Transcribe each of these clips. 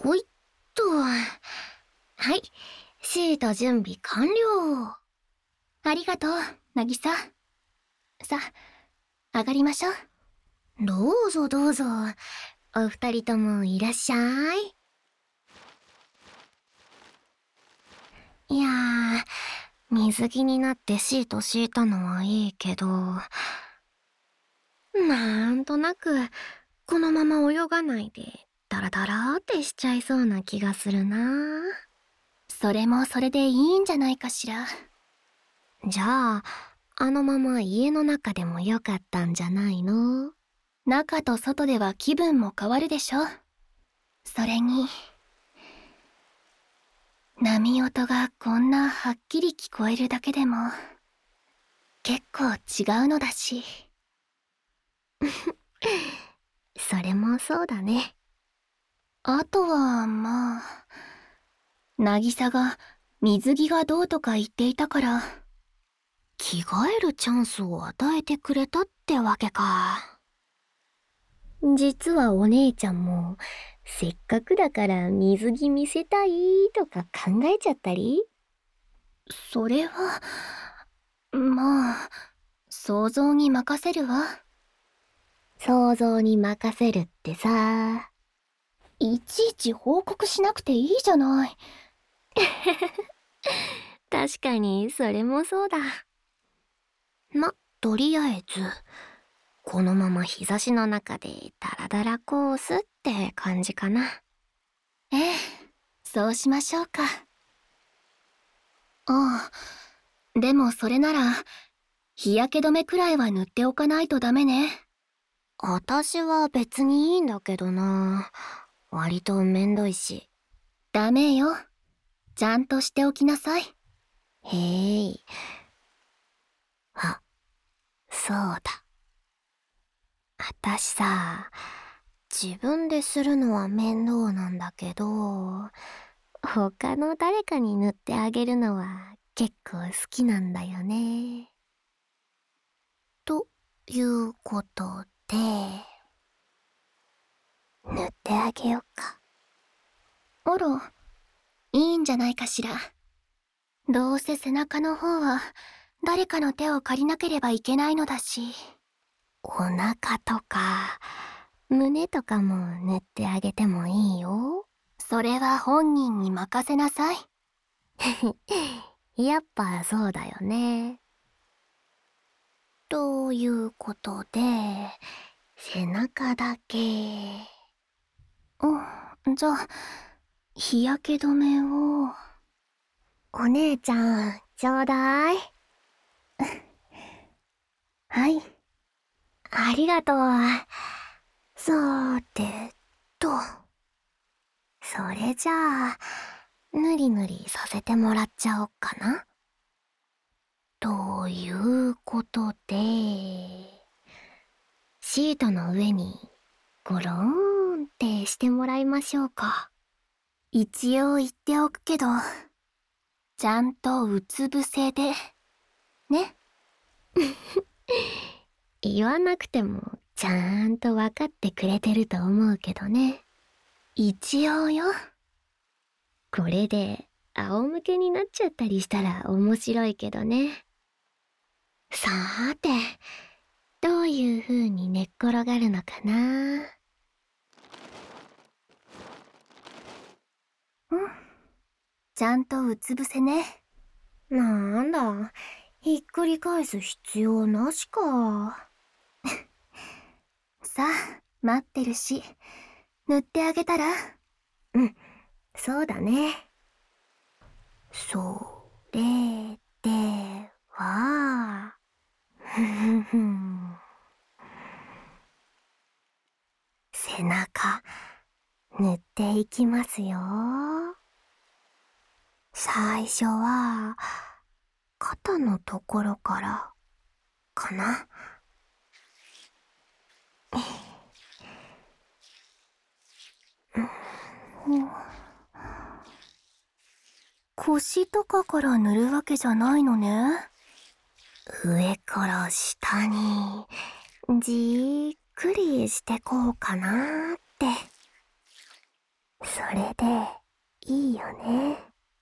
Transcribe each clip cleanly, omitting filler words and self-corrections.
ほいっと。はい、シート準備完了。ありがとう、渚。さ、上がりましょう。どうぞどうぞ。お二人ともいらっしゃい。いやー、水着になってシート敷いたのはいいけど、なんとなくこのまま泳がないでダラダラってしちゃいそうな気がするな。それもそれでいいんじゃないかしら。じゃああのまま家の中でもよかったんじゃないの？中と外では気分も変わるでしょ。それに波音がこんなはっきり聞こえるだけでも結構違うのだし。それもそうだね。あとはまあ、渚が水着がどうとか言っていたから着替えるチャンスを与えてくれたってわけか。実はお姉ちゃんもせっかくだから水着見せたいとか考えちゃったり。それはまあ想像に任せるわ。想像に任せるってさ、いちいち報告しなくていいじゃない。確かにそれもそうだ。とりあえずこのまま日差しの中でダラダラコースって感じかな。ええ、そうしましょうか。ああ、でもそれなら日焼け止めくらいは塗っておかないとダメね。私は別にいいんだけどな。割とめんどいし。ダメよ。ちゃんとしておきなさい。へい。あ、そうだ。私さ、自分でするのは面倒なんだけど、他の誰かに塗ってあげるのは結構好きなんだよね。ということで、塗ってあげようか。あら、いいんじゃないかしら。どうせ背中の方は誰かの手を借りなければいけないのだし。お腹とか胸とかも塗ってあげてもいいよ。それは本人に任せなさい。やっぱそうだよね。ということで、背中だけ。じゃあ日焼け止めを。お姉ちゃんちょうだい。はい、ありがとう。さーてと、それじゃあぬりぬりさせてもらっちゃおっかな。ということで、シートの上にゴローンってしてもらいましょうか。一応言っておくけど、ちゃんとうつ伏せでね。言わなくてもちゃんと分かってくれてると思うけどね。一応よ。これで仰向けになっちゃったりしたら面白いけどね。さーて、どういう風に寝っ転がるのかな。ちゃんとうつ伏せね。なんだ、ひっくり返す必要なしか。さあ、待ってるし、塗ってあげたら。うん、そうだね。それでは、ふふふん。背中、塗っていきますよ。最初は、肩のところからかな。腰とかから塗るわけじゃないのね。上から下にじーっくりしてこうかなって。 それでいいよね。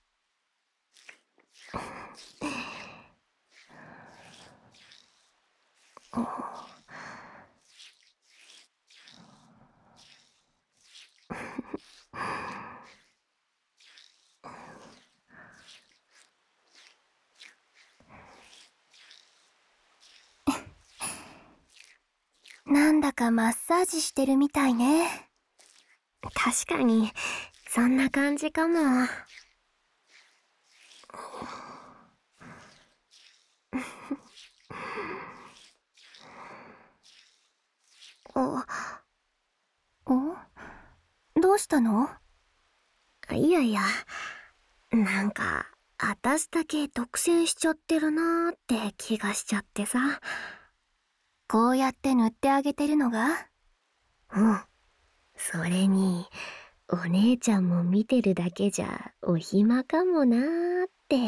なんだかマッサージしてるみたいね。確かに、そんな感じかも。どうしたの？いやいや、なんか、私だけ独占しちゃってるなーって気がしちゃってさ。こうやって塗ってあげてるのが？うん。それに、お姉ちゃんも見てるだけじゃお暇かもなーって。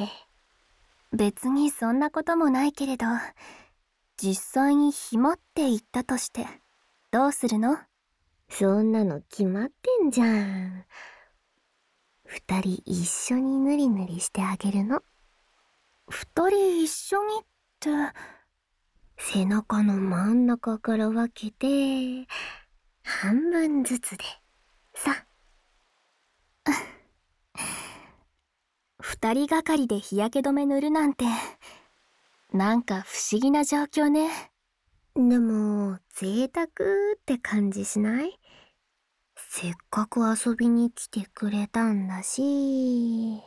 別にそんなこともないけれど、実際に暇って言ったとして、どうするの？そんなの決まってんじゃん。二人一緒にぬりぬりしてあげるの。二人一緒にって、背中の真ん中から分けて、半分ずつで、さ。二人がかりで日焼け止め塗るなんて、なんか不思議な状況ね。でも、贅沢って感じしない？せっかく遊びに来てくれたんだし、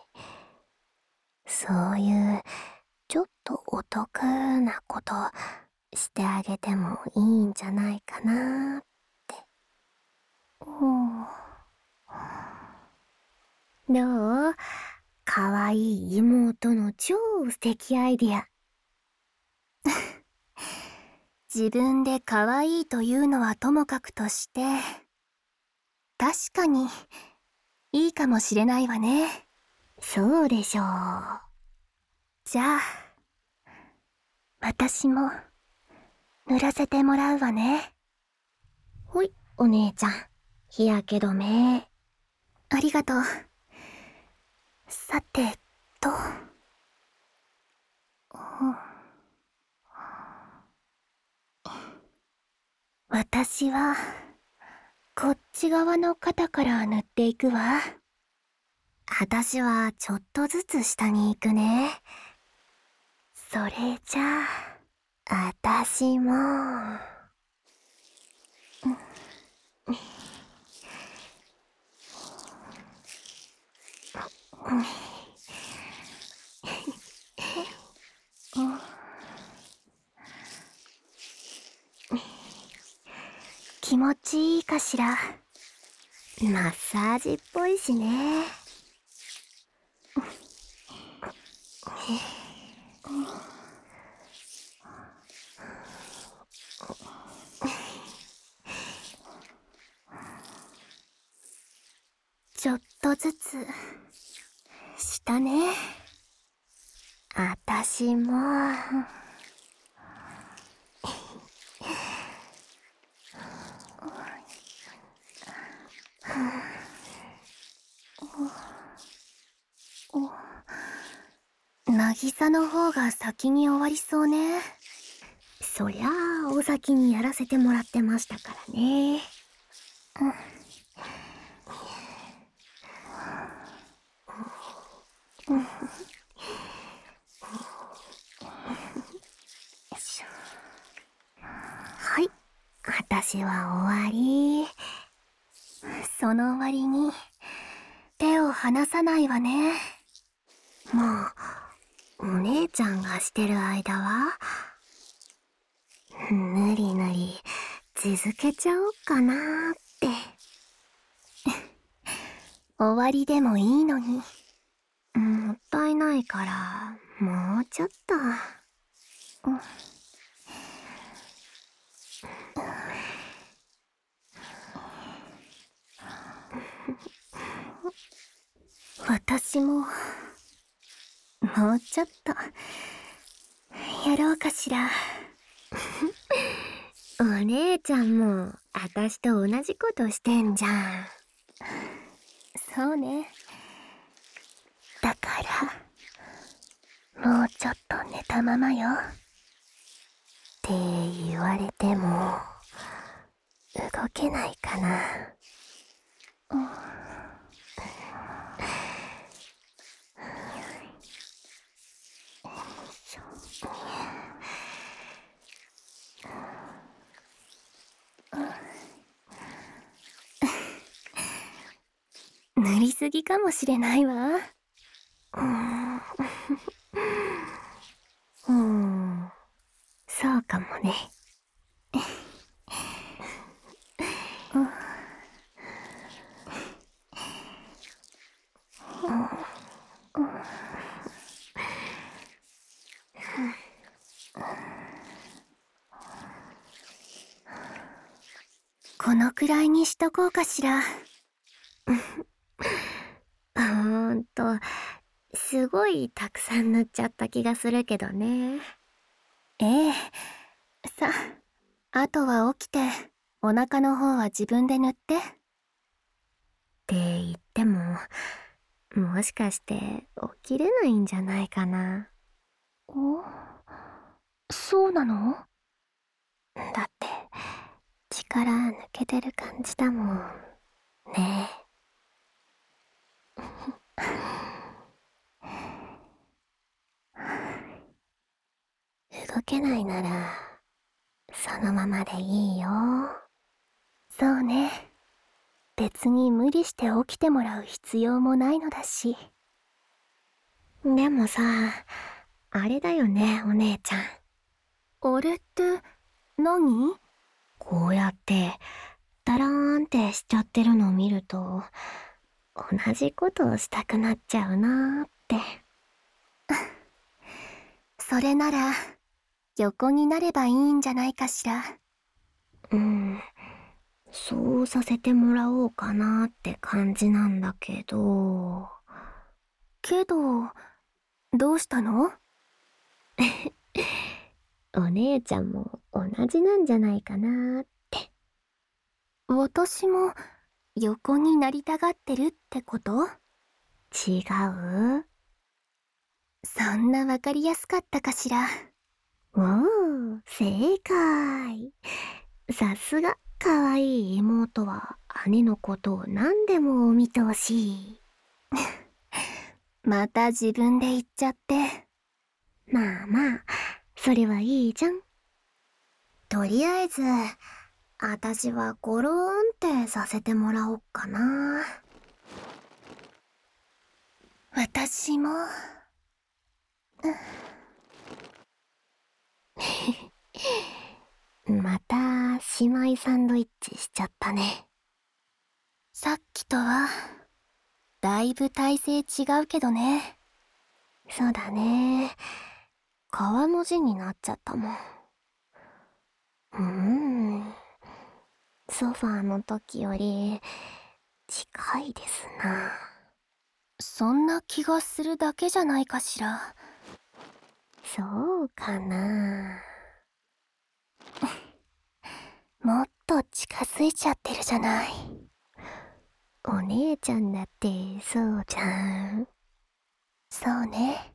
そういうちょっとお得なことしてあげてもいいんじゃないかなって。どう？かわいい妹の超素敵アイディア。自分でかわいいというのはともかくとして、確かにいいかもしれないわね。そうでしょう。じゃあ、私も塗らせてもらうわね。ほい、お姉ちゃん、日焼け止め。ありがとう。さてと、私はこっち側の肩から塗っていくわ。私はちょっとずつ下に行くね。それじゃあ、私も。気持ちいいかしら。マッサージっぽいしね。ちょっとずつしたね。あたしも。渚の方が先に終わりそうね。そりゃあお先にやらせてもらってましたからね。はい、私は終わり。その終わりに手を離さないわね。もうお姉ちゃんがしてる間はぬりぬり続けちゃおうかなーって。終わりでもいいのに。もったいないからもうちょっと。私ももうちょっとやろうかしら。お姉ちゃんもあたしと同じことしてんじゃん。 そうね。だからもうちょっと寝たままよって言われても動けないかな。塗りすぎかもしれないわ。そうかもね。このくらいにしとこうかしら。すごいたくさん塗っちゃった気がするけどね。ええ。さ、あとは起きてお腹の方は自分で塗って。って言っても、もしかして起きれないんじゃないかな。そうなの？だって力抜けてる感じだもんね。動けないならそのままでいいよ。そうね。別に無理して起きてもらう必要もないのだし。でもさ、あれだよね、お姉ちゃん。あれって何？こうやってダラーンってしちゃってるのを見ると、同じことをしたくなっちゃうなーって。それなら横になればいいんじゃないかしら。そうさせてもらおうかなって感じなんだけど。どうしたの？お姉ちゃんも同じなんじゃないかなって。私も横になりたがってるってこと？違う？そんなわかりやすかったかしら。おー、正解。さすが、かわいい妹は姉のことを何でもお見通し。また自分で言っちゃって。まあまあ、それはいいじゃん。とりあえず、私はゴローンってさせてもらおっかな。私も。また姉妹サンドイッチしちゃったね。さっきとはだいぶ体勢違うけどね。そうだね。川の字になっちゃったもん。ソファーの時より近いですな。そんな気がするだけじゃないかしら。そうかな。もっと近づいちゃってるじゃない。お姉ちゃんだってそうじゃん。そうね。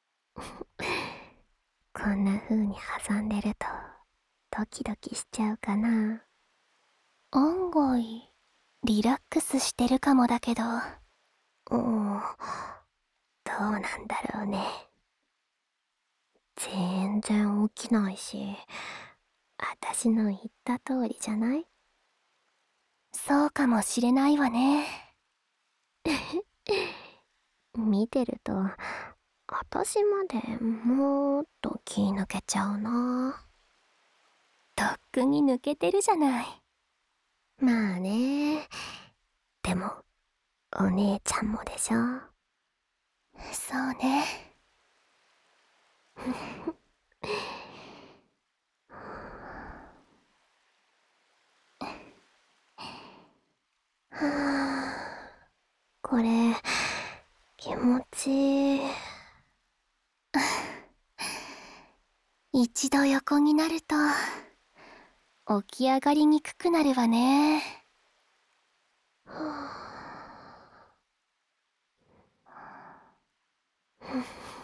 こんな風に挟んでるとドキドキしちゃうかな。案外リラックスしてるかもだけど。どうなんだろうね。全然起きないし、私の言った通りじゃない？そうかもしれないわね。見てると私までもっと気抜けちゃうな。とっくに抜けてるじゃない。まあね。でもお姉ちゃんもでしょ。そうね。これ気持ちいい。一度横になると起き上がりにくくなるわね。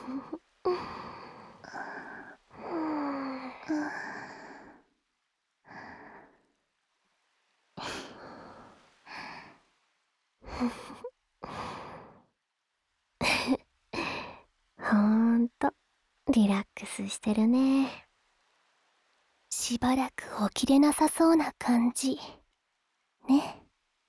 ほんとリラックスしてるね。しばらく起きれなさそうな感じね。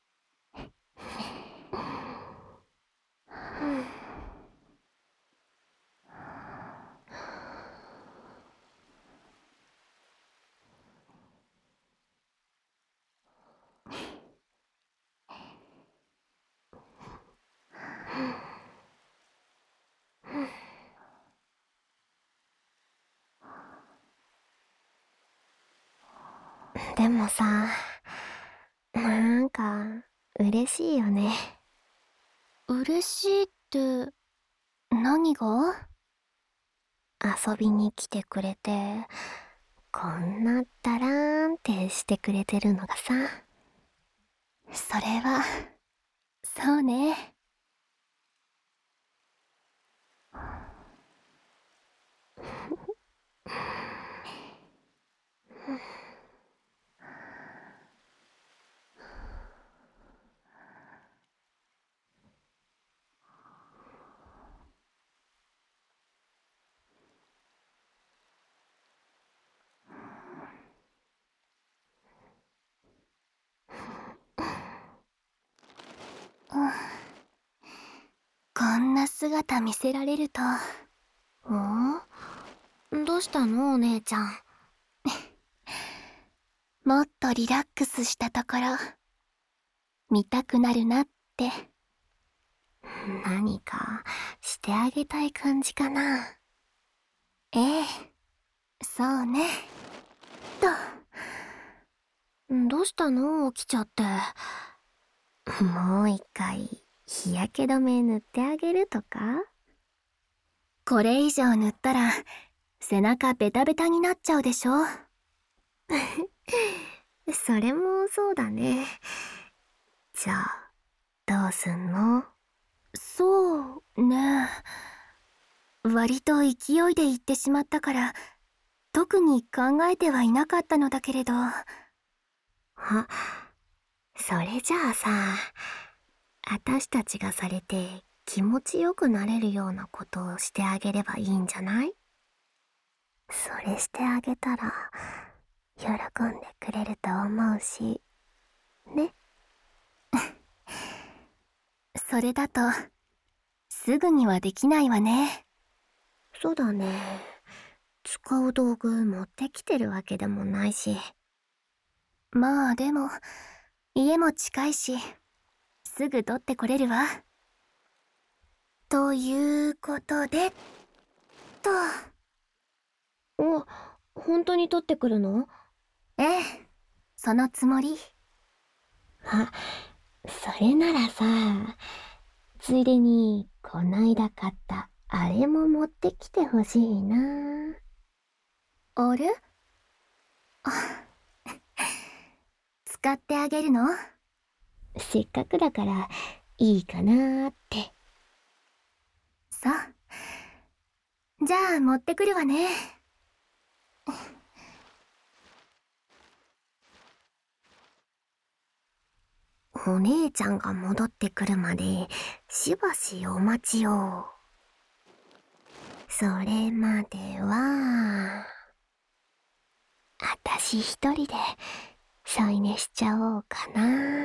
でもさ、なんか嬉しいよね。嬉しいって何が？遊びに来てくれて、こんなダラーンってしてくれてるのがさ。それはそうね。こんな姿見せられると。どうしたのお姉ちゃん。もっとリラックスしたところ見たくなるなって。何かしてあげたい感じかな。ええ、そうね。どうしたの起きちゃって。もう一回日焼け止め塗ってあげるとか？これ以上塗ったら背中ベタベタになっちゃうでしょ。それもそうだね。じゃあどうすんの？そうね。割と勢いで言ってしまったから特に考えてはいなかったのだけれど。それじゃあさ、私たちがされて気持ちよくなれるようなことをしてあげればいいんじゃない？それしてあげたら喜んでくれると思うしね。それだとすぐにはできないわね。そうだね。使う道具持ってきてるわけでもないし。まあでも家も近いしすぐ取ってこれるわ。ということでと。本当に取ってくるの？ええ、そのつもり。それならさ、ついでにこないだ買ったあれも持ってきてほしいな。あれ？使ってあげるの？せっかくだからいいかなーって。そう。じゃあ持ってくるわね。お姉ちゃんが戻ってくるまでしばしお待ちを。それまではあたし一人で添い寝しちゃおうかな。